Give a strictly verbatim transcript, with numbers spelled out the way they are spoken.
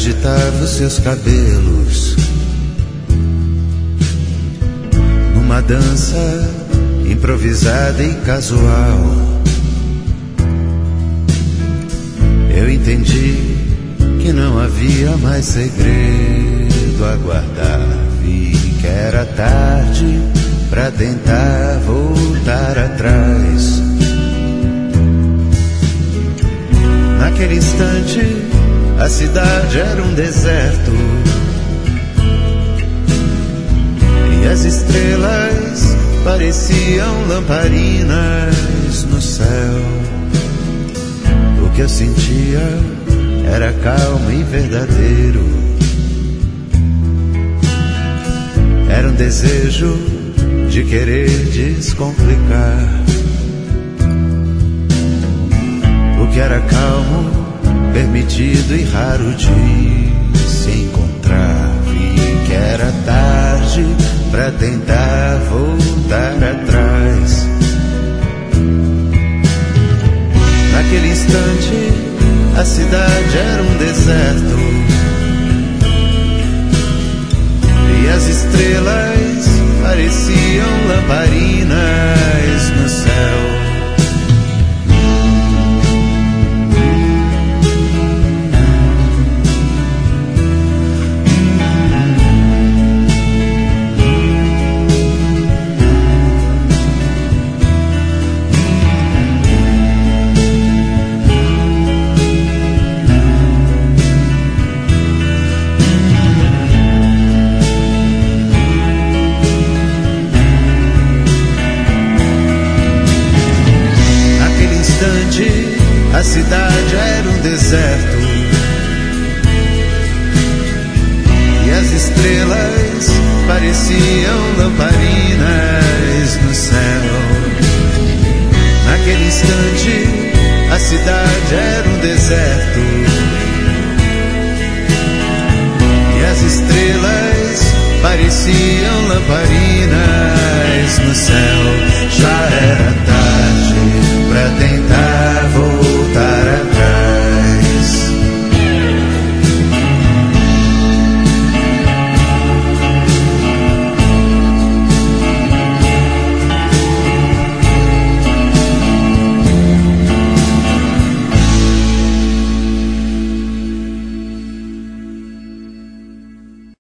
agitava os seus cabelos numa dança improvisada e casual. Eu entendi que não havia mais segredo a guardar. Vi que era tarde pra tentar voltar atrás. Naquele instante, a cidade era um deserto e as estrelas pareciam lamparinas no céu. O que eu sentia era calmo e verdadeiro. Era um desejo de querer descomplicar. O que era calmo, permitido e raro de se encontrar. Vi que era tarde pra tentar voltar atrás. Naquele instante, a cidade era um deserto e as estrelas pareciam lamparinas